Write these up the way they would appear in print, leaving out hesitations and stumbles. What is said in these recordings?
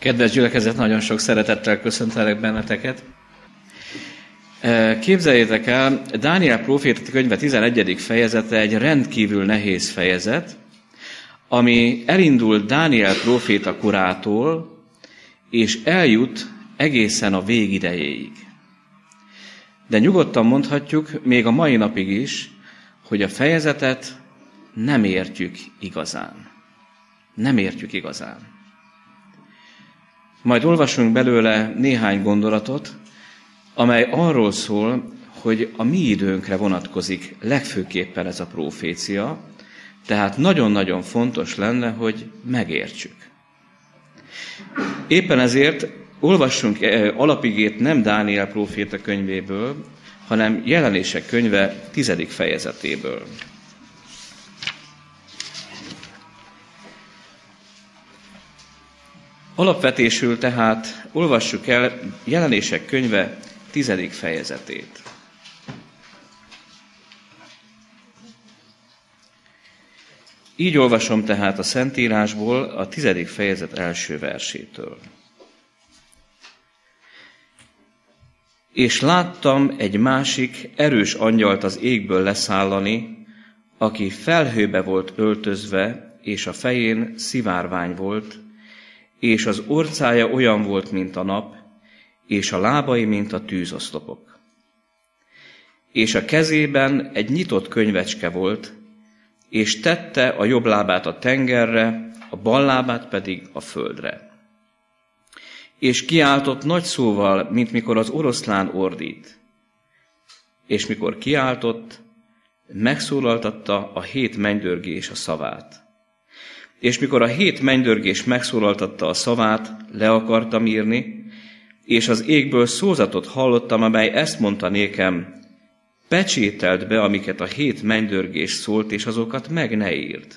Kedves gyülekezet, nagyon sok szeretettel köszöntelek benneteket. Képzeljétek el, Dániel próféta könyve 11. fejezete egy rendkívül nehéz fejezet, ami elindul Dániel próféta korától, és eljut egészen a végidejéig. De nyugodtan mondhatjuk, még a mai napig is, hogy a fejezetet nem értjük igazán. Nem értjük igazán. Majd olvasunk belőle néhány gondolatot, amely arról szól, hogy a mi időnkre vonatkozik legfőképpen ez a prófécia, tehát nagyon-nagyon fontos lenne, hogy megértsük. Éppen ezért olvassunk alapigét nem Dániel próféta könyvéből, hanem Jelenések könyve 10. fejezetéből. Alapvetésül tehát olvassuk el Jelenések könyve 10. fejezetét. Így olvasom tehát a Szentírásból a 10. fejezet első versétől. És láttam egy másik erős angyalt az égből leszállani, aki felhőbe volt öltözve, és a fején szivárvány volt, és az orcája olyan volt, mint a nap, és a lábai, mint a tűzoszlopok. És a kezében egy nyitott könyvecske volt, és tette a jobb lábát a tengerre, a bal lábát pedig a földre. És kiáltott nagy szóval, mint mikor az oroszlán ordít. És mikor kiáltott, megszólaltatta a 7 mennydörgés a szavát. És mikor a 7 mennydörgés megszólaltatta a szavát, le akartam írni, és az égből szózatot hallottam, amely ezt mondta nékem, pecsételd be, amiket a 7 mennydörgés szólt, és azokat meg ne írd.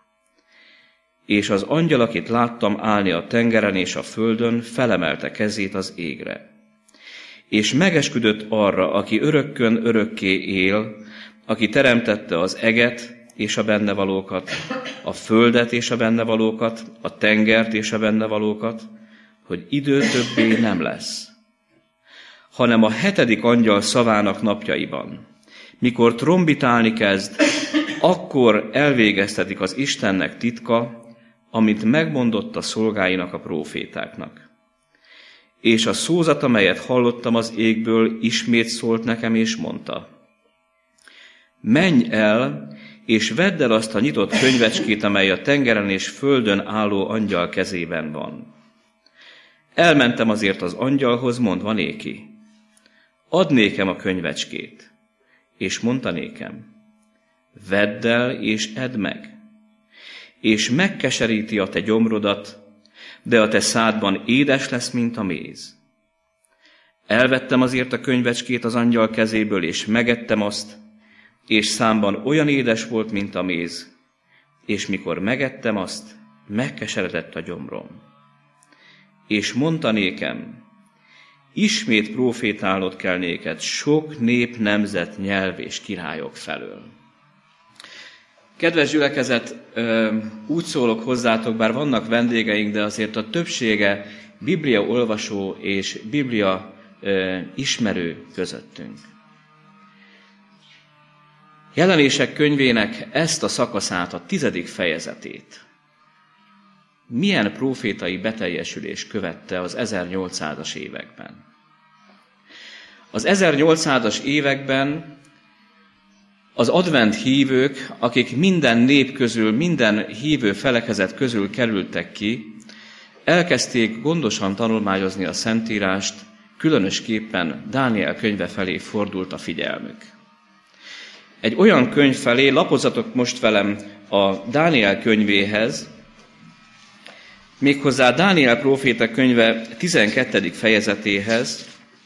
És az angyal, akit láttam állni a tengeren és a földön, felemelte kezét az égre. És megesküdött arra, aki örökkön örökké él, aki teremtette az eget és a benne valókat, a földet és a benne valókat, a tengert és a benne valókat, hogy idő többé nem lesz, hanem a 7. angyal szavának napjaiban, mikor trombitálni kezd, akkor elvégeztetik az Istennek titka, amit megmondott a szolgáinak, a prófétáknak. És a szózat, amelyet hallottam az égből, ismét szólt nekem, és mondta, menj el, és vedd el azt a nyitott könyvecskét, amely a tengeren és földön álló angyal kezében van. Elmentem azért az angyalhoz, mondva néki, add nékem a könyvecskét, és mondta nékem, vedd el és edd meg, és megkeseríti a te gyomrodat, de a te szádban édes lesz, mint a méz. Elvettem azért a könyvecskét az angyal kezéből, és megettem azt, és számban olyan édes volt, mint a méz, és mikor megettem azt, megkeseredett a gyomrom. És mondta nékem, ismét prófétálnod kell néked sok nép, nemzet, nyelv és királyok felől. Kedves gyülekezet, úgy szólok hozzátok, bár vannak vendégeink, de azért a többsége Biblia olvasó és Biblia ismerő közöttünk. Jelenések könyvének ezt a szakaszát, a 10. fejezetét milyen prófétai beteljesülés követte az 1800-as években? Az 1800-as években az advent hívők, akik minden nép közül, minden hívő felekezet közül kerültek ki, elkezdték gondosan tanulmányozni a Szentírást, különösképpen Dániel könyve felé fordult a figyelmük. Egy olyan könyv felé, lapozzatok most velem a Dániel könyvéhez, méghozzá Dániel próféta könyve 12. fejezetéhez,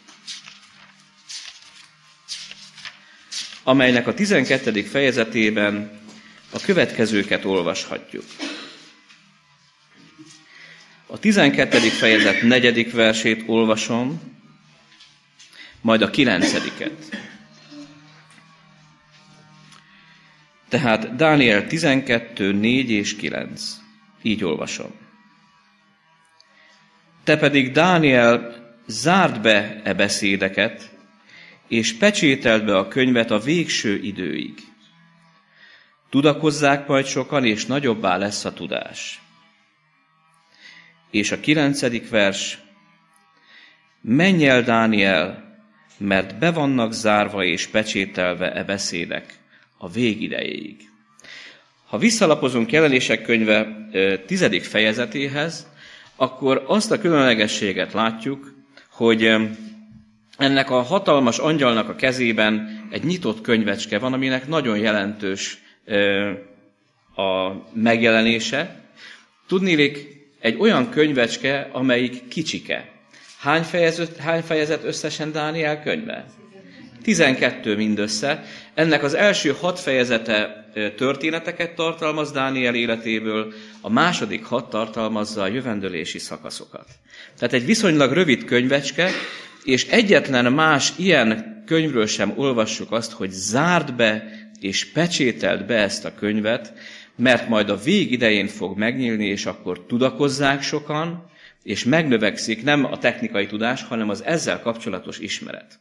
amelynek a 12. fejezetében a következőket olvashatjuk. A 12. fejezet 4. versét olvasom, majd a 9. Tehát Dániel 12, 4 és 9. Így olvasom. Te pedig, Dániel, zárd be e beszédeket, és pecsételd be a könyvet a végső időig. Tudakozzák majd sokan, és nagyobbá lesz a tudás. És a 9. vers. Menj el, Dániel, mert be vannak zárva és pecsételve e beszédek a végidejéig. Ha visszalapozunk Jelenések könyve 10. fejezetéhez, akkor azt a különlegességet látjuk, hogy ennek a hatalmas angyalnak a kezében egy nyitott könyvecske van, aminek nagyon jelentős a megjelenése. Tudniillik, egy olyan könyvecske, amelyik kicsike. Hány fejezet összesen Dániel könyve? 12 mindössze. Ennek az első 6 fejezete történeteket tartalmaz Dániel életéből, a második 6 tartalmazza a jövendőlési szakaszokat. Tehát egy viszonylag rövid könyvecske, és egyetlen más ilyen könyvről sem olvassuk azt, hogy zárd be és pecsételd be ezt a könyvet, mert majd a vég idején fog megnyílni, és akkor tudakozzák sokan, és megnövekszik nem a technikai tudás, hanem az ezzel kapcsolatos ismeret.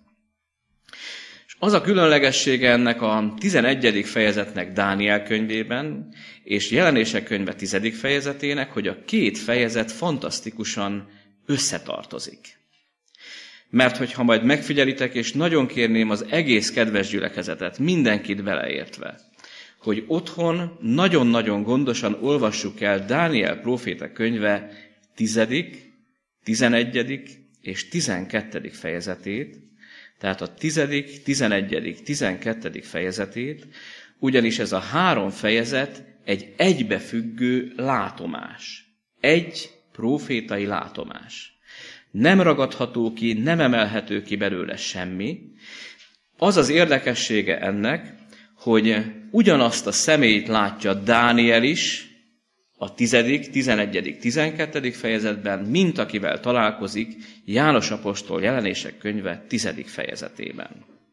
És az a különlegessége ennek a 11. fejezetnek Dániel könyvében, és Jelenések könyve 10. fejezetének, hogy a 2 fejezet fantasztikusan összetartozik. Mert hogyha majd megfigyelitek, és nagyon kérném az egész kedves gyülekezetet, mindenkit beleértve, hogy otthon nagyon-nagyon gondosan olvassuk el Dániel próféta könyve 10., 11. és 12. fejezetét, tehát a 10., 11., 12. fejezetét, ugyanis ez a 3 fejezet egy egybefüggő látomás. Egy prófétai látomás. Nem ragadható ki, nem emelhető ki belőle semmi. Az az érdekessége ennek, hogy ugyanazt a személyt látja Dániel is a 10., 11., 12. fejezetben, mint akivel találkozik János apostol Jelenések könyve 10. fejezetében.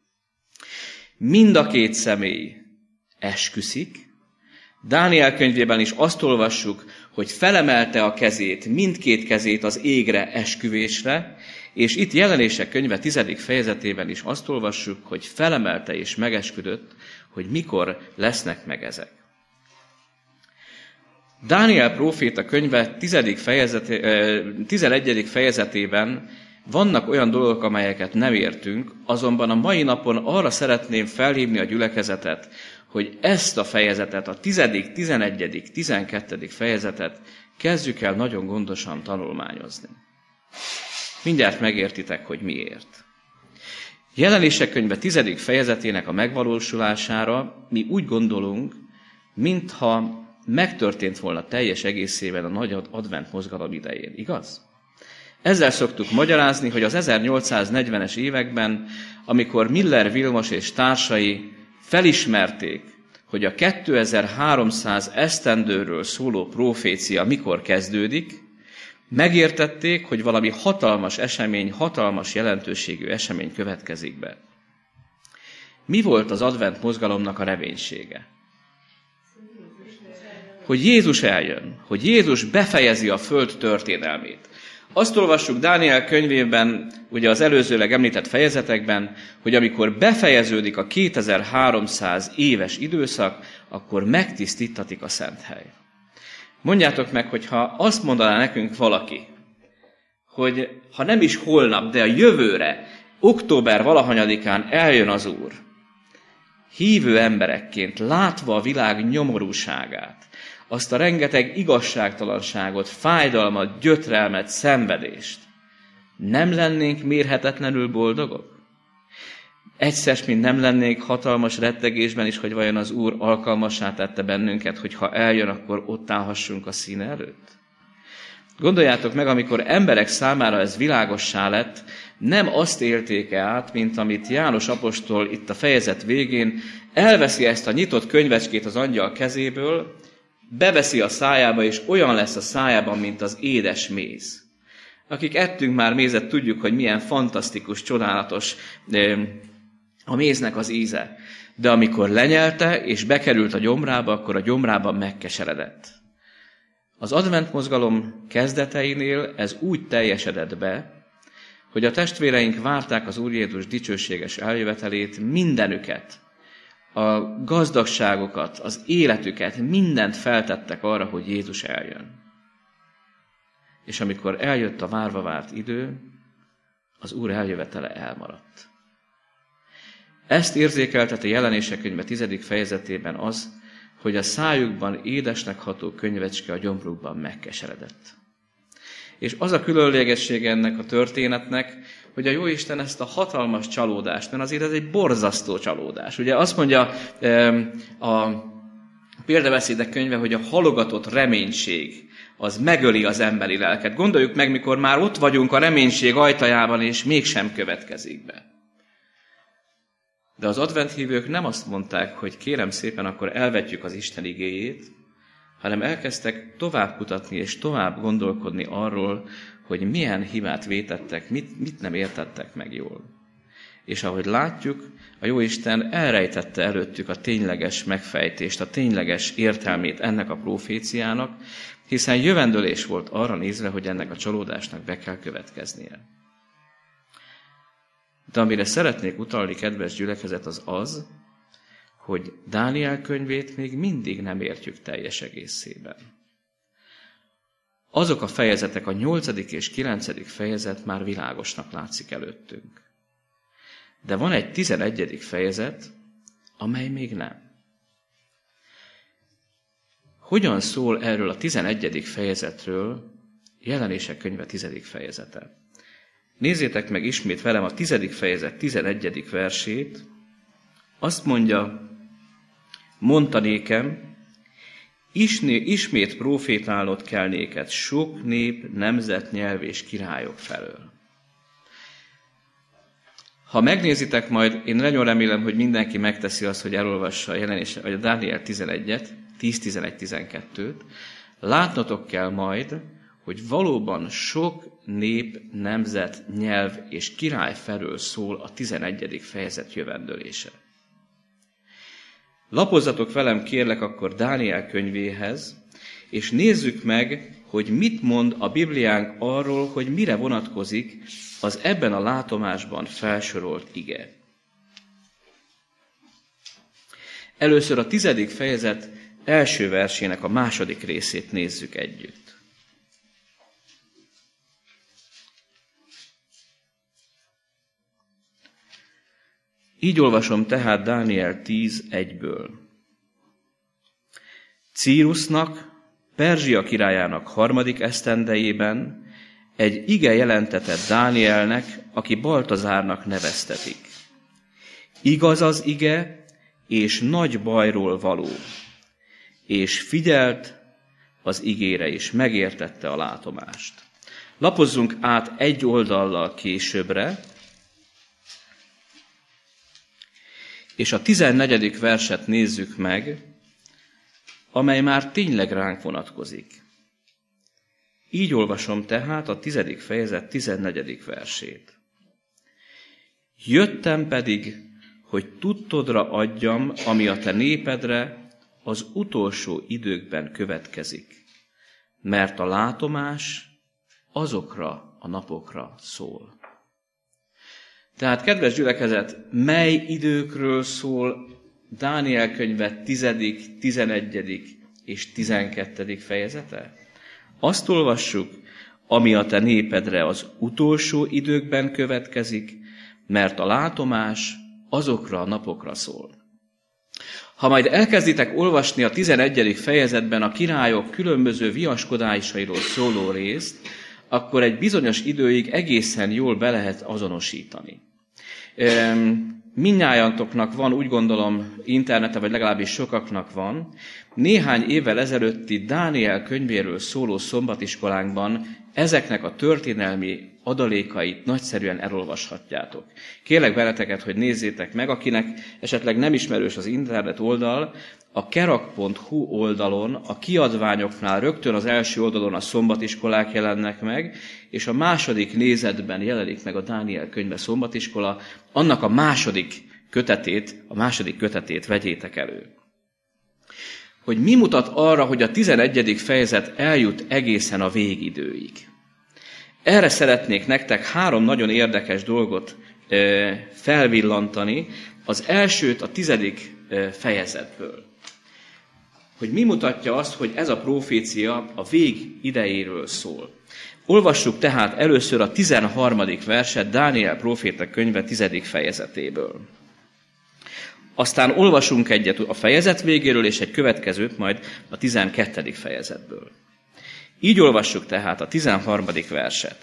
Mind a 2 személy esküszik. Dániel könyvében is azt olvassuk, hogy felemelte a kezét, mindkét kezét az égre esküvésre, és itt Jelenések könyve 10. fejezetében is azt olvassuk, hogy felemelte és megesküdött, hogy mikor lesznek meg ezek. Dániel próféta könyve 11. fejezetében vannak olyan dolgok, amelyeket nem értünk, azonban a mai napon arra szeretném felhívni a gyülekezetet, hogy ezt a fejezetet, a 10., 11., 12. fejezetet kezdjük el nagyon gondosan tanulmányozni. Mindjárt megértitek, hogy miért. Jelenések könyve 10. fejezetének a megvalósulására mi úgy gondolunk, mintha megtörtént volna teljes egészében a nagy advent mozgalom idején, igaz? Ezzel szoktuk magyarázni, hogy az 1840-es években, amikor Miller Vilmos és társai felismerték, hogy a 2300 esztendőről szóló profécia mikor kezdődik, megértették, hogy valami hatalmas esemény, hatalmas jelentőségű esemény következik be. Mi volt az advent mozgalomnak a reménysége? Hogy Jézus eljön, hogy Jézus befejezi a föld történelmét. Azt olvassuk Dániel könyvében, ugye az előzőleg említett fejezetekben, hogy amikor befejeződik a 2300 éves időszak, akkor megtisztítatik a szent hely. Mondjátok meg, hogyha azt mondaná nekünk valaki, hogy ha nem is holnap, de a jövőre, október valahanyadikán eljön az Úr, hívő emberekként, látva a világ nyomorúságát, azt a rengeteg igazságtalanságot, fájdalmat, gyötrelmet, szenvedést, nem lennénk mérhetetlenül boldogok? Egyszer, mint nem lennénk hatalmas rettegésben is, hogy vajon az Úr alkalmassá tette bennünket, hogy ha eljön, akkor ott állhassunk a színe előtt? Gondoljátok meg, amikor emberek számára ez világossá lett, nem azt élték át, mint amit János apostol itt a fejezet végén, elveszi ezt a nyitott könyvecskét az angyal kezéből, beveszi a szájába, és olyan lesz a szájában, mint az édes méz. Akik ettünk már mézet, tudjuk, hogy milyen fantasztikus, csodálatos a méznek az íze. De amikor lenyelte, és bekerült a gyomrába, akkor a gyomrában megkeseredett. Az advent mozgalom kezdeteinél ez úgy teljesedett be, hogy a testvéreink várták az Úr Jézus dicsőséges eljövetelét, mindenüket, a gazdagságokat, az életüket, mindent feltettek arra, hogy Jézus eljön. És amikor eljött a várva várt idő, az Úr eljövetele elmaradt. Ezt érzékelteti Jelenések könyve 10. fejezetében az, hogy a szájukban édesnek ható könyvecske a gyomrukban megkeseredett. És az a különlegessége ennek a történetnek, hogy a Jóisten ezt a hatalmas csalódást, mert azért ez egy borzasztó csalódás. Ugye azt mondja a példabeszédek könyve, hogy a halogatott reménység az megöli az emberi lelket. Gondoljuk meg, mikor már ott vagyunk a reménység ajtajában, és mégsem következik be. De az adventhívők nem azt mondták, hogy kérem szépen, akkor elvetjük az Isten igéjét, hanem elkezdtek tovább kutatni és tovább gondolkodni arról, hogy milyen hibát vétettek, mit nem értettek meg jól. És ahogy látjuk, a Jóisten elrejtette előttük a tényleges megfejtést, a tényleges értelmét ennek a proféciának, hiszen jövendőlés volt arra nézve, hogy ennek a csalódásnak be kell következnie. De amire szeretnék utalni, kedves gyülekezet, az az, hogy Dániel könyvét még mindig nem értjük teljes egészében. Azok a fejezetek, a 8. és 9. fejezet már világosnak látszik előttünk. De van egy 11. fejezet, amely még nem. Hogyan szól erről a 11. fejezetről Jelenések könyve 10. fejezete? Nézzétek meg ismét velem a 10. fejezet 11. versét. Azt mondja, mondta nékem, ismét profétálnod kell néked sok nép, nemzet, nyelv és királyok felől. Ha megnézitek majd, én nagyon remélem, hogy mindenki megteszi azt, hogy elolvassa a Dániel 11-et, 10-11-12-t, látnotok kell majd, hogy valóban sok nép, nemzet, nyelv és király felől szól a 11. fejezet jövendőlése. Lapozzatok velem, kérlek, akkor Dániel könyvéhez, és nézzük meg, hogy mit mond a Bibliánk arról, hogy mire vonatkozik az ebben a látomásban felsorolt ige. Először a 10. fejezet első versének a második részét nézzük együtt. Így olvasom tehát Dániel 10:1-ből. Círusnak, Perzsia királyának 3. esztendejében egy ige jelentetett Dánielnek, aki Baltazárnak neveztetik. Igaz az ige, és nagy bajról való, és figyelt az igére, és megértette a látomást. Lapozzunk át egy oldallal későbbre, és a 14. verset nézzük meg, amely már tényleg ránk vonatkozik. Így olvasom tehát a 10. fejezet 14. versét. Jöttem pedig, hogy tudtodra adjam, ami a te népedre az utolsó időkben következik, mert a látomás azokra a napokra szól. Tehát, kedves gyülekezet, mely időkről szól Dániel könyve 10., 11. és 12. fejezete? Azt olvassuk, ami a te népedre az utolsó időkben következik, mert a látomás azokra a napokra szól. Ha majd elkezditek olvasni a 11. fejezetben a királyok különböző viaskodásairól szóló részt, akkor egy bizonyos időig egészen jól be lehet azonosítani. Mindnyájantoknak van, úgy gondolom, internete, vagy legalábbis sokaknak van. Néhány évvel ezelőtti Dániel könyvéről szóló szombatiskolánkban ezeknek a történelmi adalékait nagyszerűen elolvashatjátok. Kérlek benneteket, hogy nézzétek meg, akinek esetleg nem ismerős az internet oldal, a kerak.hu oldalon, a kiadványoknál rögtön az első oldalon a szombatiskolák jelennek meg, és a második nézetben jelenik meg a Dániel könyve szombatiskola, annak a második kötetét vegyétek elő. hogy mi mutat arra, hogy a 11. fejezet eljut egészen a végidőig. Erre szeretnék nektek 3 nagyon érdekes dolgot felvillantani, az elsőt a 10. fejezetből. Hogy mi mutatja azt, hogy ez a profécia a vég idejéről szól. Olvassuk tehát először a 13. verset Dániel próféta könyve 10. fejezetéből. Aztán olvasunk egyet a fejezet végéről, és egy következőt majd a 12. fejezetből. Így olvassuk tehát a 13. verset.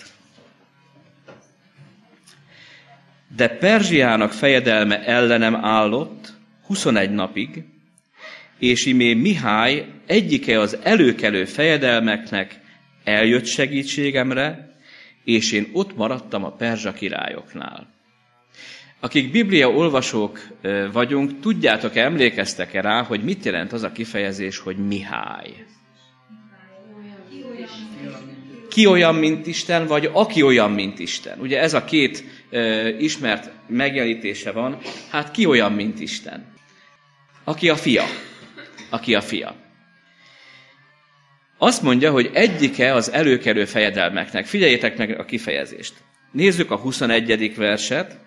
De Perzsiának fejedelme ellenem állott 21 napig, és imé Mihály egyike az előkelő fejedelmeknek eljött segítségemre, és én ott maradtam a perzsa királyoknál. Akik Biblia olvasók vagyunk, tudjátok, emlékeztek-e rá, hogy mit jelent az a kifejezés, hogy Mihály? Ki olyan, mint Isten, vagy aki olyan, mint Isten. Ugye ez a 2 ismert megjelenítése van. Hát ki olyan, mint Isten? Aki a fia. Aki a fia. Azt mondja, hogy egyike az előkelő fejedelmeknek. Figyeljétek meg a kifejezést. Nézzük a 21. verset.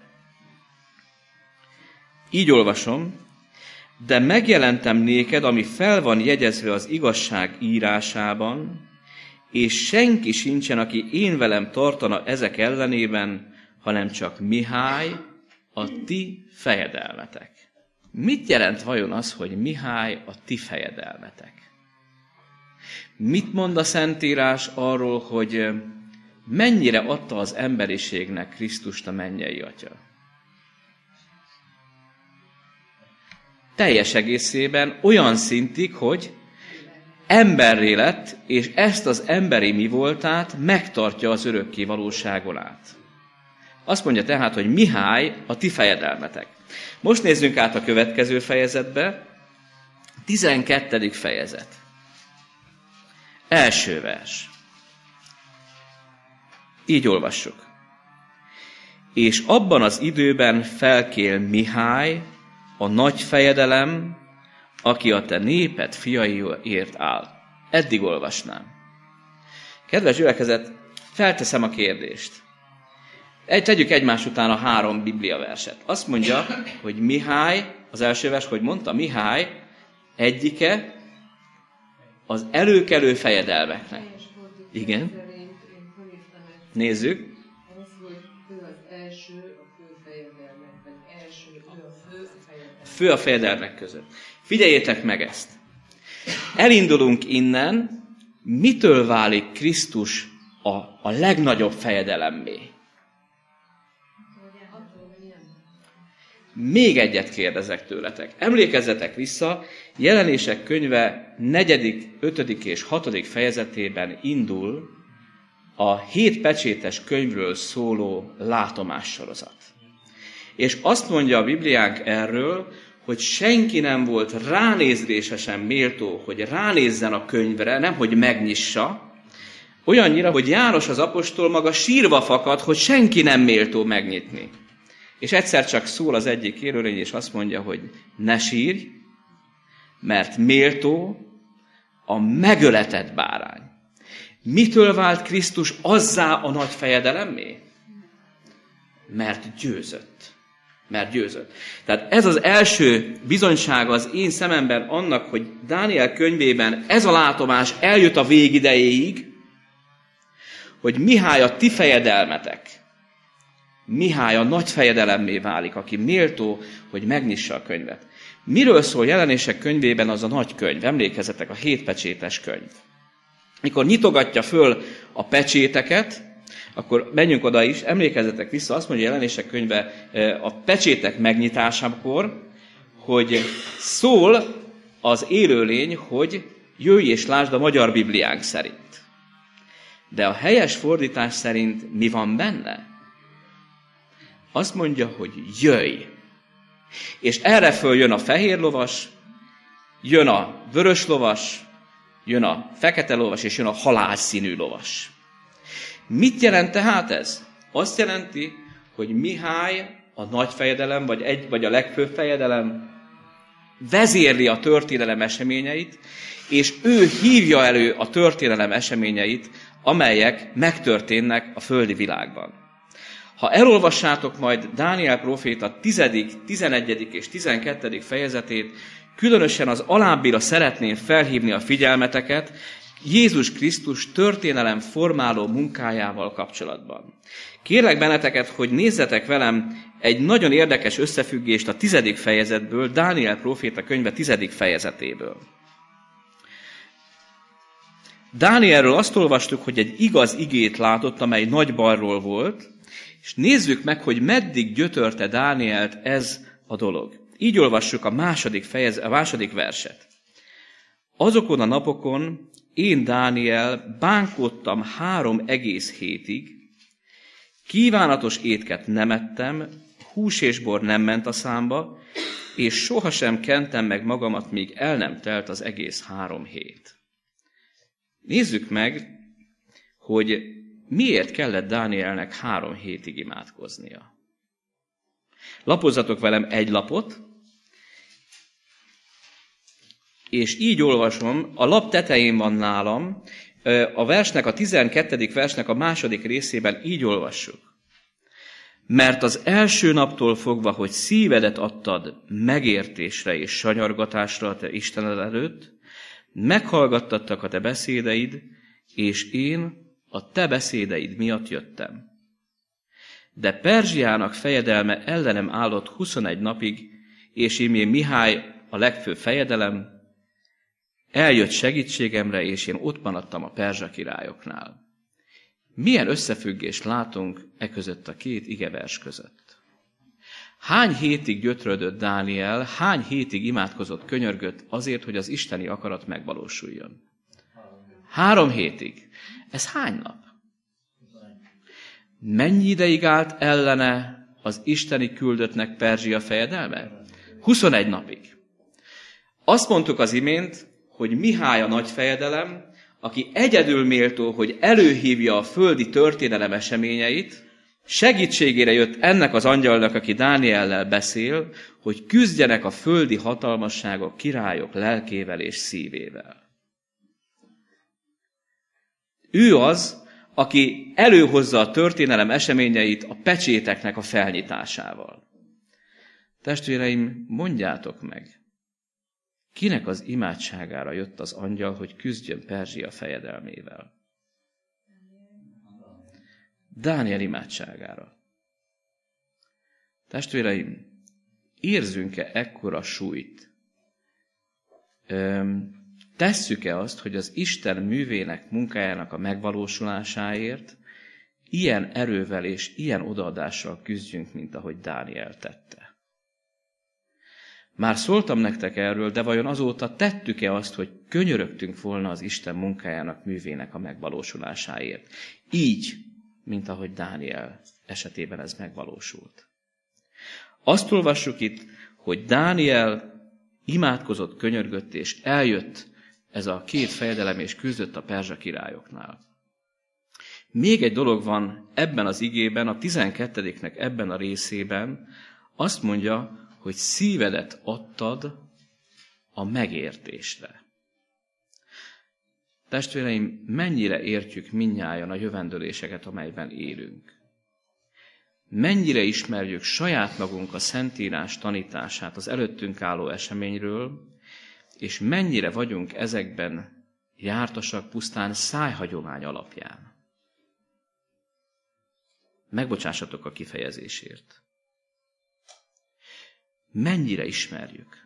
Így olvasom. De megjelentem néked, ami fel van jegyezve az igazság írásában, és senki sincsen, aki én velem tartana ezek ellenében, hanem csak Mihály, a ti fejedelmetek. Mit jelent vajon az, hogy Mihály a ti fejedelmetek? Mit mond a Szentírás arról, hogy mennyire adta az emberiségnek Krisztust a mennyei Atya? Teljes egészében olyan szintig, hogy emberré lett, és ezt az emberi mi voltát megtartja az örökké valóságon át. Azt mondja tehát, hogy Mihály a ti fejedelmetek. Most nézzünk át a következő fejezetbe, 12. fejezet. Első vers. Így olvassuk. És abban az időben felkél Mihály, a nagy fejedelem, aki a te néped fiaiért áll. Eddig olvasnám. Kedves gyülekezet, felteszem a kérdést. Tegyük egymás után a 3 Biblia verset. Azt mondja, hogy Mihály, az első vers, hogy mondta, Mihály egyike az előkelő fejedelmeknek. Igen. Nézzük. Az, hogy ő az első a fő fejedelmekben. Ő a fő a fejedelmek. Fő a fejedelmek között. Figyeljétek meg ezt. Elindulunk innen, mitől válik Krisztus a legnagyobb fejedelemmé? Még egyet kérdezek tőletek. Emlékezzetek vissza, Jelenések könyve 4., 5. és 6. fejezetében indul a 7 pecsétes könyvről szóló látomássorozat. És azt mondja a Bibliánk erről, hogy senki nem volt ránézése sem méltó, hogy ránézzen a könyvre, nem hogy megnyissa, olyannyira, hogy János az apostol maga sírva fakad, hogy senki nem méltó megnyitni. És egyszer csak szól az egyik élőlény, és azt mondja, hogy ne sírj, mert méltó a megöletett bárány. Mitől vált Krisztus azzá a nagy fejedelemmé? Mert győzött. Mert győzött. Tehát ez az első bizonysága az én szememben annak, hogy Dániel könyvében ez a látomás eljött a végidejéig, hogy Mihály a ti fejedelmetek. Mihály a nagy fejedelemmé válik, aki méltó, hogy megnyissa a könyvet. Miről szól Jelenések könyvében az a nagy könyv? Emlékezzetek, a 7 pecsétes könyv. Mikor nyitogatja föl a pecséteket, akkor menjünk oda is, emlékezzetek vissza, azt mondja Jelenések könyve a pecsétek megnyitásakor, hogy szól az élőlény, hogy jöjj és lásd a magyar Bibliánk szerint. De a helyes fordítás szerint mi van benne? Azt mondja, hogy jöjj. És erre föl jön a fehér lovas, jön a vörös lovas, jön a fekete lovas, és jön a halálszínű lovas. Mit jelent tehát ez? Azt jelenti, hogy Mihály a nagy fejedelem, vagy a legfőbb fejedelem vezérli a történelem eseményeit, és ő hívja elő a történelem eseményeit, amelyek megtörténnek a földi világban. Ha elolvassátok majd Dániel próféta 10., 11. és 12. fejezetét, különösen az alábbira szeretném felhívni a figyelmeteket Jézus Krisztus történelem formáló munkájával kapcsolatban. Kérlek benneteket, hogy nézzetek velem egy nagyon érdekes összefüggést a 10. fejezetből, Dániel próféta könyve 10. fejezetéből. Dánielről azt olvastuk, hogy egy igaz igét látott, amely nagy balról volt, és nézzük meg, hogy meddig gyötörte Dánielt ez a dolog. Így olvassuk a második verset. Azokon a napokon én, Dániel, bánkódtam 3 egész hétig, kívánatos étket nem ettem, hús és bor nem ment a számba, és sohasem kentem meg magamat, míg el nem telt az egész 3 hét. Nézzük meg, hogy miért kellett Dánielnek 3 hétig imádkoznia. Lapozzatok velem egy lapot, és így olvasom, a lap tetején van nálam, a versnek, a 12. versnek a második részében így olvassuk. Mert az első naptól fogva, hogy szívedet adtad megértésre és sanyargatásra a te Istened előtt, meghallgattattak a te beszédeid, és én a te beszédeid miatt jöttem. De Perzsiának fejedelme ellenem állott 21 napig, és én Mihály a legfőbb fejedelem, eljött segítségemre, és én ott maradtam a perzsa királyoknál. Milyen összefüggést látunk e között a 2 igevers között? Hány hétig gyötrődött Dániel, hány hétig imádkozott, könyörgött azért, hogy az isteni akarat megvalósuljon? 3 hétig. Ez hány nap? Mennyi ideig állt ellene az isteni küldöttnek Perzsia fejedelme? 21 napig. Azt mondtuk az imént, hogy Mihály a nagy fejedelem, aki egyedül méltó, hogy előhívja a földi történelem eseményeit, segítségére jött ennek az angyalnak, aki Dániellel beszél, hogy küzdjenek a földi hatalmasságok, királyok lelkével és szívével. Ő az, aki előhozza a történelem eseményeit a pecséteknek a felnyitásával. Testvéreim, mondjátok meg, kinek az imádságára jött az angyal, hogy küzdjön Perzsia fejedelmével? Dániel imádságára. Testvéreim, érzünk-e ekkora súlyt? Tesszük-e azt, hogy az Isten művének, munkájának a megvalósulásáért ilyen erővel és ilyen odaadással küzdjünk, mint ahogy Dániel tette? Már szóltam nektek erről, de vajon azóta tettük-e azt, hogy könyörögtünk volna az Isten munkájának, művének a megvalósulásáért? Így, mint ahogy Dániel esetében ez megvalósult. Azt olvassuk itt, hogy Dániel imádkozott, könyörgött, és eljött ez a 2 fejedelem, és küzdött a perzsa királyoknál. Még egy dolog van ebben az igében, a 12-nek ebben a részében, azt mondja, hogy szívedet adtad a megértésre. Testvéreim, mennyire értjük mindnyájan a jövendőléseket, amelyben élünk? Mennyire ismerjük saját magunk a Szentírás tanítását az előttünk álló eseményről, és mennyire vagyunk ezekben jártasak pusztán szájhagyomány alapján? Megbocsássatok a kifejezésért. Mennyire ismerjük?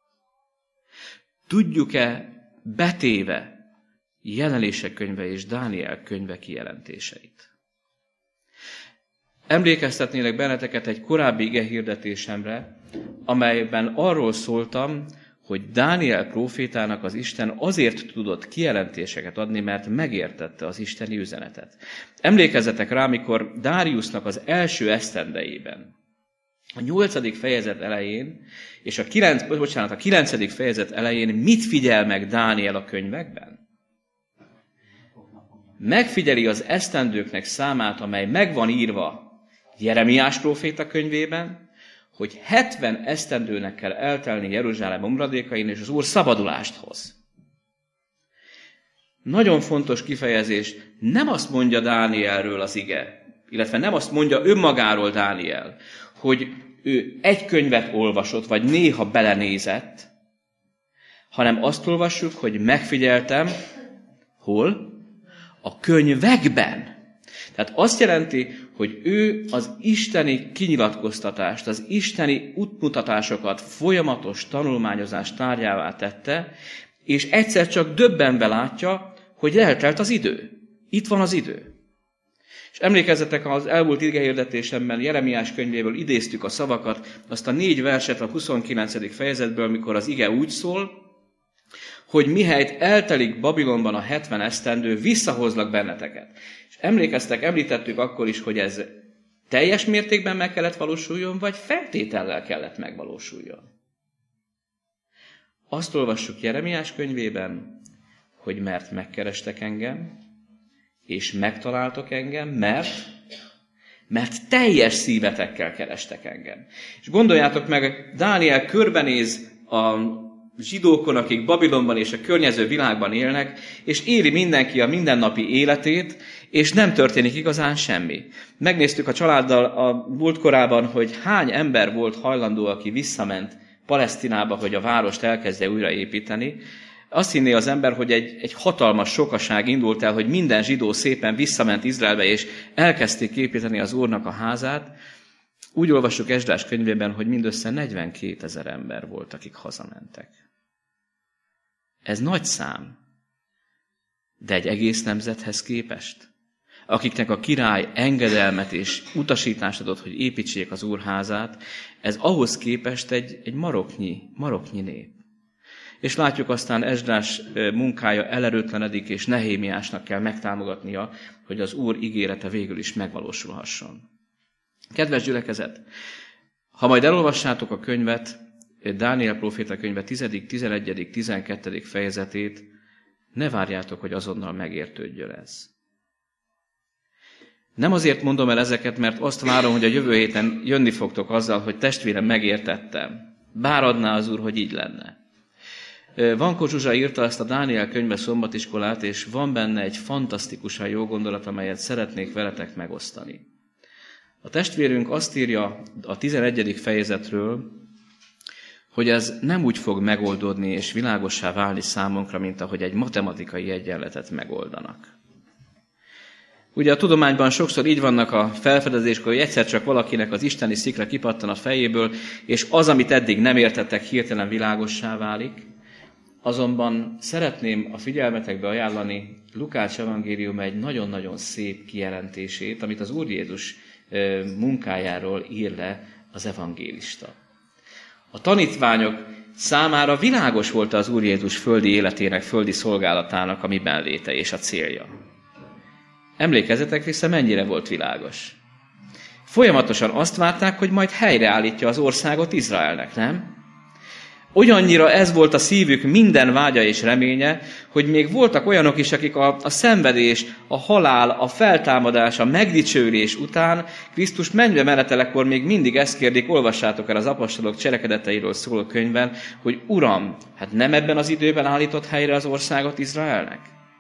Tudjuk-e betéve Jelenések könyve és Dániel könyve kijelentéseit? Emlékeztetnélek benneteket egy korábbi igehirdetésemre, amelyben arról szóltam, hogy Dániel prófétának az Isten azért tudott kijelentéseket adni, mert megértette az isteni üzenetet. Emlékezzetek rá, amikor Dáriusnak az első esztendejében, a 8. fejezet elején, és a 9. fejezet elején mit figyel meg Dániel a könyvekben? Megfigyeli az esztendőknek számát, amely meg van írva Jeremiás próféta könyvében, hogy 70 esztendőnek kell eltelni Jeruzsálem omladékain, és az Úr szabadulást hoz. Nagyon fontos kifejezés, nem azt mondja Dánielről az ige, illetve nem azt mondja önmagáról Dániel, hogy ő egy könyvet olvasott, vagy néha belenézett, hanem azt olvassuk, hogy megfigyeltem, hol? A könyvekben. Tehát azt jelenti, hogy ő az isteni kinyilatkoztatást, az isteni útmutatásokat folyamatos tanulmányozás tárgyává tette, és egyszer csak döbbenve látja, hogy eltelt az idő. Itt van az idő. És emlékezzetek, az elmúlt igehirdetésemben Jeremiás könyvéből idéztük a szavakat, azt a 4 verset a 29. fejezetből, amikor az ige úgy szól, hogy mihelyt eltelik Babilonban a 70 esztendő, visszahozlak benneteket. És említettük akkor is, hogy ez teljes mértékben meg kellett valósuljon, vagy feltétellel kellett megvalósuljon. Azt olvassuk Jeremiás könyvében, hogy mert megkerestek engem, és megtaláltok engem, mert teljes szívetekkel kerestek engem. És gondoljátok meg, Dániel körbenéz a zsidókon, akik Babilonban és a környező világban élnek, és éli mindenki a mindennapi életét, és nem történik igazán semmi. Megnéztük a családdal a múltkorában, hogy hány ember volt hajlandó, aki visszament Palesztinába, hogy a várost elkezdje újraépíteni. Azt hinné az ember, hogy egy hatalmas sokaság indult el, hogy minden zsidó szépen visszament Izraelbe, és elkezdték építeni az Úrnak a házát. Úgy olvassuk Esdrás könyvében, hogy mindössze 42 000 ember volt, akik hazamentek. Ez nagy szám, de egy egész nemzethez képest, akiknek a király engedelmet és utasítást adott, hogy építsék az Úr házát, ez ahhoz képest egy maroknyi nép. És látjuk aztán Esdrás munkája elerőtlenedik, és Nehémiásnak kell megtámogatnia, hogy az Úr ígérete végül is megvalósulhasson. Kedves gyülekezet, ha majd elolvassátok a könyvet, Dániel próféta könyve 10., 11., 12. fejezetét, ne várjátok, hogy azonnal megértődjön ez. Nem azért mondom el ezeket, mert azt várom, hogy a jövő héten jönni fogtok azzal, hogy testvérem, megértettem. Bár adná az Úr, hogy így lenne. Vankó Zsuzsa írta ezt a Dániel könyve szombatiskolát, és van benne egy fantasztikusan jó gondolat, amelyet szeretnék veletek megosztani. A testvérünk azt írja a 11. fejezetről, hogy ez nem úgy fog megoldódni és világossá válni számunkra, mint ahogy egy matematikai egyenletet megoldanak. Ugye a tudományban sokszor így vannak a felfedezések, hogy egyszer csak valakinek az isteni szikra kipattan a fejéből, és az, amit eddig nem értettek, hirtelen világossá válik. Azonban szeretném a figyelmetekbe ajánlani Lukács evangélium egy nagyon-nagyon szép kijelentését, amit az Úr Jézus munkájáról ír le az evangélista. A tanítványok számára világos volt az Úr Jézus földi életének, földi szolgálatának a miben léte és a célja. Emlékezzetek vissza, mennyire volt világos. Folyamatosan azt várták, hogy majd helyreállítja az országot Izraelnek, nem? Olyannyira ez volt a szívük minden vágya és reménye, hogy még voltak olyanok is, akik a szenvedés, a halál, a feltámadás, a megdicsőlés után Krisztus mennybe menetelekor még mindig ezt kérdik, olvassátok el az apostolok cselekedeteiről szóló könyvben, hogy Uram, hát nem ebben az időben állított helyre az országot Izraelnek?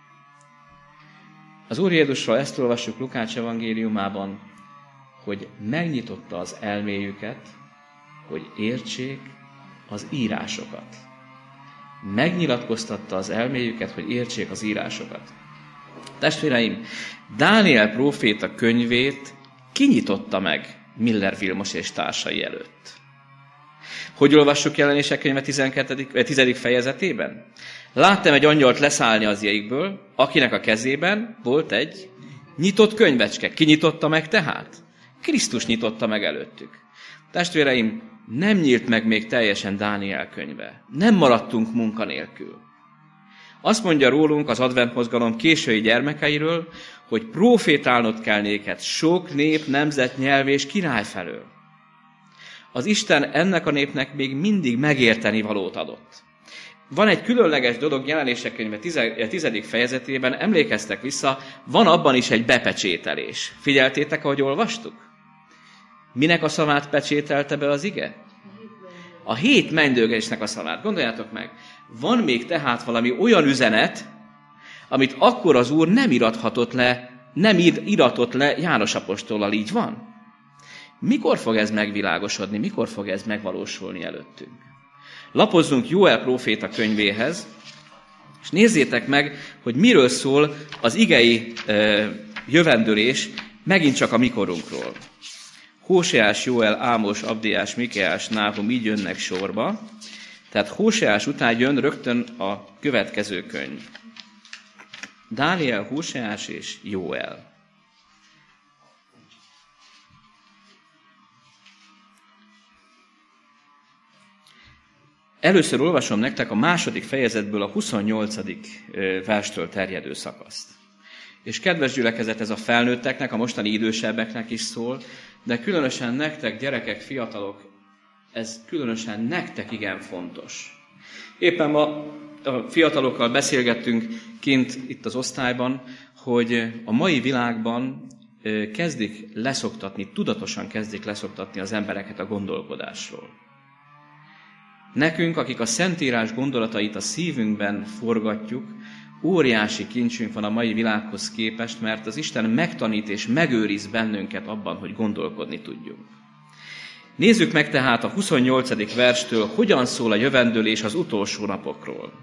Az Úr Jézusról ezt olvassuk Lukács evangéliumában, hogy megnyitotta az elméjüket, hogy értsék az írásokat. Megnyilatkoztatta az elméjüket, hogy értsék az írásokat. Testvéreim, Dániel próféta könyvét kinyitotta meg Miller Vilmos és társai előtt. Hogy olvassuk Jelenések könyve 10. fejezetében? Láttam egy angyalt leszállni az jégből, akinek a kezében volt egy nyitott könyvecske. Ki nyitotta meg tehát? Krisztus nyitotta meg előttük. Testvéreim, nem nyílt meg még teljesen Dániel könyve. Nem maradtunk munkanélkül. Azt mondja rólunk az adventmozgalom késői gyermekeiről, hogy profétálnod kell néked sok nép, nemzet, nyelv és király felől. Az Isten ennek a népnek még mindig megérteni valót adott. Van egy különleges dolog Jelenések könyve 10. fejezetében, emlékeztek vissza, van abban is egy bepecsételés. Figyeltétek, ahogy olvastuk? Minek a szavát pecsételte be az ige? A 7 mennydörgésnek a szavát. Gondoljátok meg, van még tehát valami olyan üzenet, amit akkor az Úr nem iratott le János apostollal, így van? Mikor fog ez megvilágosodni, mikor fog ez megvalósulni előttünk? Lapozzunk Jóel próféta könyvéhez, és nézzétek meg, hogy miről szól az igei jövendőlés, megint csak a mikorunkról. Hóseás, Jóel, Ámos, Abdiás, Mikeás, Náhum így jönnek sorba. Tehát Hóseás után jön rögtön a következő könyv. Dániel, Hóseás és Jóel. Először olvasom nektek a 2. fejezetből a 28. verstől terjedő szakaszt. És kedves gyülekezet, ez a felnőtteknek, a mostani idősebbeknek is szól, de különösen nektek, gyerekek, fiatalok, ez különösen nektek igen fontos. Éppen ma a fiatalokkal beszélgettünk kint itt az osztályban, hogy a mai világban kezdik leszoktatni, tudatosan kezdik leszoktatni az embereket a gondolkodásról. Nekünk, akik a Szentírás gondolatait a szívünkben forgatjuk, óriási kincsünk van a mai világhoz képest, mert az Isten megtanít és megőriz bennünket abban, hogy gondolkodni tudjunk. Nézzük meg tehát a 28. verstől, hogyan szól a jövendőlés az utolsó napokról.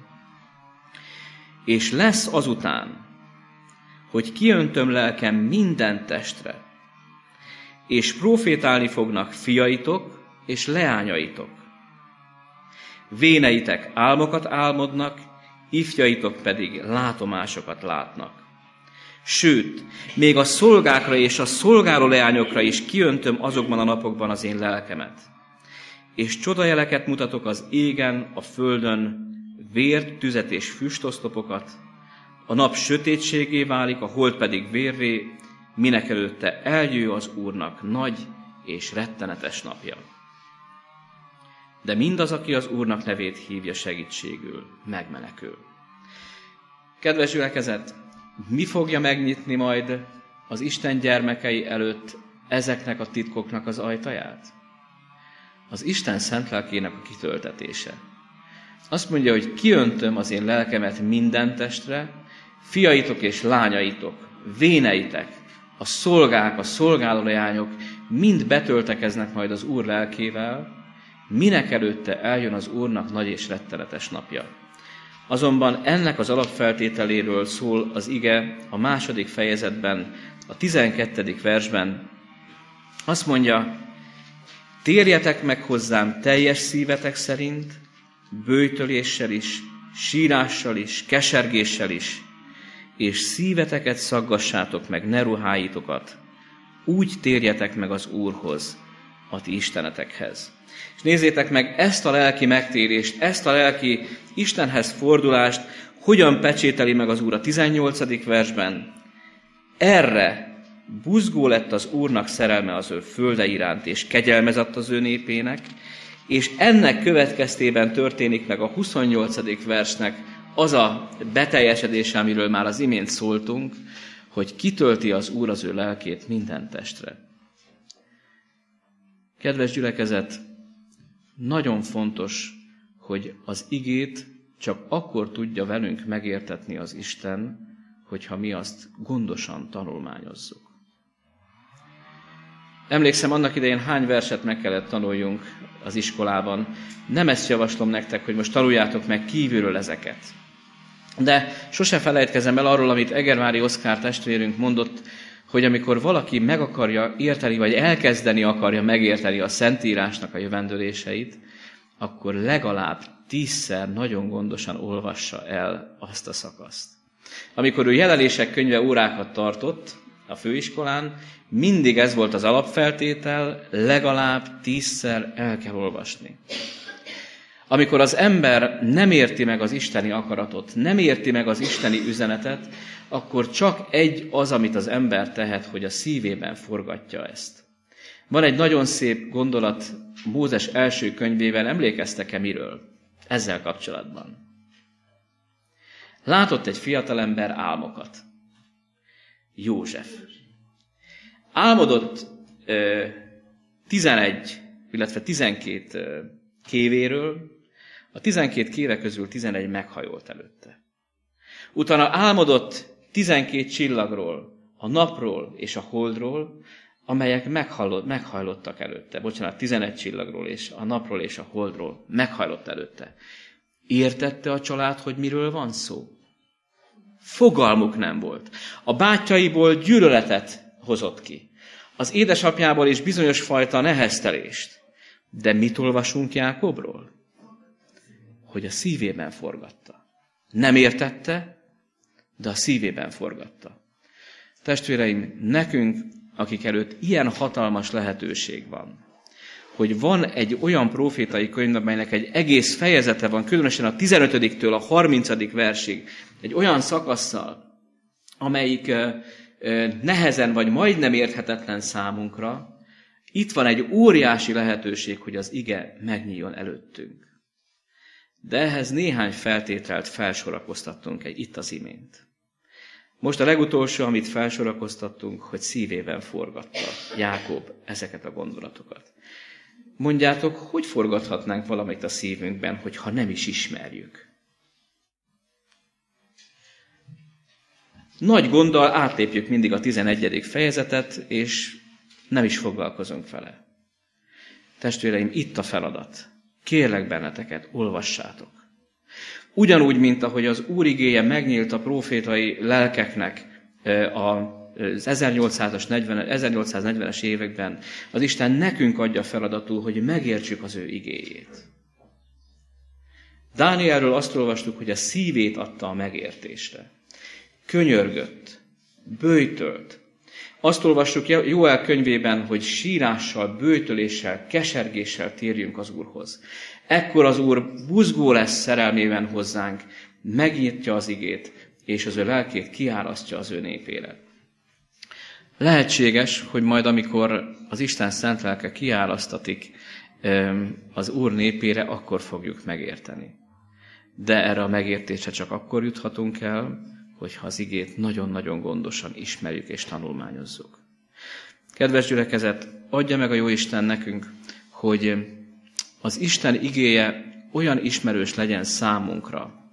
És lesz azután, hogy kiöntöm lelkem minden testre, és profétálni fognak fiaitok és leányaitok. Véneitek álmokat álmodnak, ifjaitok pedig látomásokat látnak. Sőt, még a szolgákra és a szolgáló leányokra is kiöntöm azokban a napokban az én lelkemet. És csodajeleket mutatok az égen, a földön, vért, tüzet és füstoszlopokat, a nap sötétségé válik, a hold pedig vérré, mindenekelőtte eljő az Úrnak nagy és rettenetes napja. De mindaz, aki az Úrnak nevét hívja segítségül, megmenekül. Kedves gyülekezet, mi fogja megnyitni majd az Isten gyermekei előtt ezeknek a titkoknak az ajtaját? Az Isten szent lelkének a kitöltetése. Azt mondja, hogy kiöntöm az én lelkemet minden testre, fiaitok és lányaitok, véneitek, a szolgák, a szolgáló leányok mind betöltekeznek majd az Úr lelkével, mindenekelőtte eljön az Úrnak nagy és rettenetes napja. Azonban ennek az alapfeltételéről szól az ige a 2. fejezetben, a 12. versben. Azt mondja, térjetek meg hozzám teljes szívetek szerint, böjtöléssel is, sírással is, kesergéssel is, és szíveteket szaggassátok meg, ne ruháitokat, úgy térjetek meg az Úrhoz, a ti istenetekhez. És nézzétek meg ezt a lelki megtérést, ezt a lelki Istenhez fordulást, hogyan pecsételi meg az Úr a 18. versben. Erre buzgó lett az Úrnak szerelme az ő földe iránt, és kegyelmezett az ő népének, és ennek következtében történik meg a 28. versnek az a beteljesedése, amiről már az imént szóltunk, hogy kitölti az Úr az ő lelkét minden testre. Kedves gyülekezet, nagyon fontos, hogy az igét csak akkor tudja velünk megértetni az Isten, hogyha mi azt gondosan tanulmányozzuk. Emlékszem, annak idején hány verset meg kellett tanuljunk az iskolában. Nem ezt javaslom nektek, hogy most tanuljátok meg kívülről ezeket. De sose felejtkezem el arról, amit Egervári Oszkár testvérünk mondott, hogy amikor valaki meg akarja érteni, vagy elkezdeni akarja megérteni a Szentírásnak a jövendőléseit, akkor legalább 10-szer nagyon gondosan olvassa el azt a szakaszt. Amikor ő jelenések könyve órákat tartott a főiskolán, mindig ez volt az alapfeltétel, legalább 10-szer el kell olvasni. Amikor az ember nem érti meg az isteni akaratot, nem érti meg az isteni üzenetet, akkor csak egy az, amit az ember tehet, hogy a szívében forgatja ezt. Van egy nagyon szép gondolat Mózes első könyvében, emlékeztek-e miről? Ezzel kapcsolatban. Látott egy fiatalember álmokat. József. Álmodott 11, illetve 12 kévéről, a 12 kéve közül 11 meghajolt előtte. Utána álmodott 12 csillagról, a napról és a holdról, amelyek meghajlottak előtte. 11 csillagról és a napról és a holdról meghajlott előtte. Értette a család, hogy miről van szó? Fogalmuk nem volt. A bátyjaiból gyűlöletet hozott ki. Az édesapjából is bizonyos fajta neheztelést. De mit olvasunk Jákobról? Hogy a szívében forgatta. Nem értette, de a szívében forgatta. Testvéreim, nekünk, akik előtt ilyen hatalmas lehetőség van, hogy van egy olyan profétai könyv, amelynek egy egész fejezete van, különösen a 15-től a 30. versig, egy olyan szakasszal, amelyik nehezen vagy majdnem érthetetlen számunkra, itt van egy óriási lehetőség, hogy az ige megnyíljon előttünk. De ehhez néhány feltételt felsorakoztattunk itt az imént. Most a legutolsó, amit felsorakoztattunk, hogy szívében forgatta Jákob ezeket a gondolatokat. Mondjátok, hogy forgathatnánk valamit a szívünkben, hogyha nem is ismerjük? Nagy gonddal átlépjük mindig a 11. fejezetet, és nem is foglalkozunk vele. Testvéreim, itt a feladat. Kérlek benneteket, olvassátok. Ugyanúgy, mint ahogy az Úr igéje megnyílt a profétai lelkeknek az 1840-es években, az Isten nekünk adja feladatul, hogy megértsük az ő igéjét. Dánielről azt olvastuk, hogy a szívét adta a megértésre. Könyörgött, böjtölt. Azt olvassuk Jóel könyvében, hogy sírással, böjtöléssel, kesergéssel térjünk az Úrhoz. Ekkor az Úr buzgó lesz szerelmében hozzánk, megnyitja az igét, és az ő lelkét kiárasztja az ő népére. Lehetséges, hogy majd amikor az Isten szent lelke kiárasztatik az Úr népére, akkor fogjuk megérteni. De erre a megértésre csak akkor juthatunk el, hogyha az igét nagyon-nagyon gondosan ismerjük és tanulmányozzuk. Kedves gyülekezet, adja meg a Jóisten nekünk, hogy az Isten igéje olyan ismerős legyen számunkra,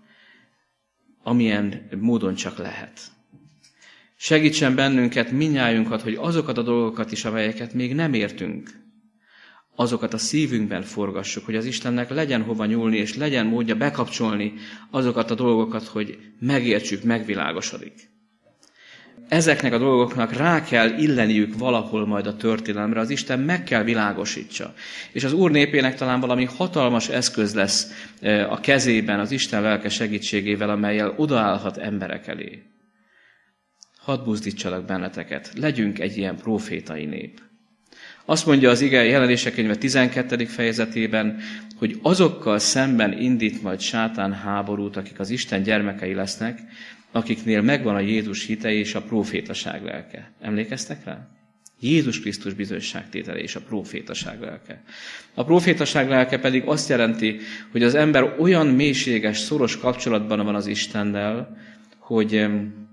amilyen módon csak lehet. Segítsen bennünket, mindnyájunkat, hogy azokat a dolgokat is, amelyeket még nem értünk, azokat a szívünkben forgassuk, hogy az Istennek legyen hova nyúlni, és legyen módja bekapcsolni azokat a dolgokat, hogy megértsük, megvilágosodik. Ezeknek a dolgoknak rá kell illeniük valahol majd a történelemre, az Isten meg kell világosítsa. És az Úr népének talán valami hatalmas eszköz lesz a kezében, az Isten lelke segítségével, amellyel odaállhat emberek elé. Hadd buzdítsalak benneteket, legyünk egy ilyen profétai nép. Azt mondja az ige Jelenések könyve 12. fejezetében, hogy azokkal szemben indít majd sátán háborút, akik az Isten gyermekei lesznek, akiknél megvan a Jézus hite és a profétaság lelke. Emlékeztek rá? Jézus Krisztus bizonyságtétele és a profétaság lelke. A profétaság lelke pedig azt jelenti, hogy az ember olyan mélységes, szoros kapcsolatban van az Istennel, hogy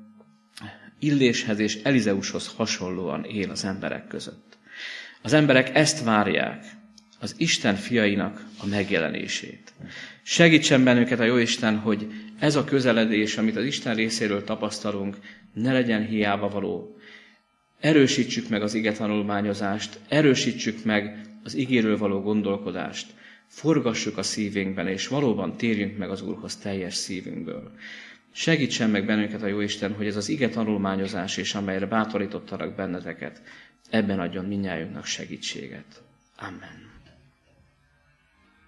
Illéshez és Elizeushoz hasonlóan él az emberek között. Az emberek ezt várják, az Isten fiainak a megjelenését. Segítsen bennünket a Jóisten, hogy ez a közeledés, amit az Isten részéről tapasztalunk, ne legyen hiába való. Erősítsük meg az ige tanulmányozást, erősítsük meg az igéről való gondolkodást, forgassuk a szívünkben, és valóban térjünk meg az Úrhoz teljes szívünkből. Segítsen meg bennünket a Jóisten, hogy ez az ige tanulmányozás, és amelyre bátorítottanak benneteket, ebben adjon mindnyájunknak segítséget. Amen.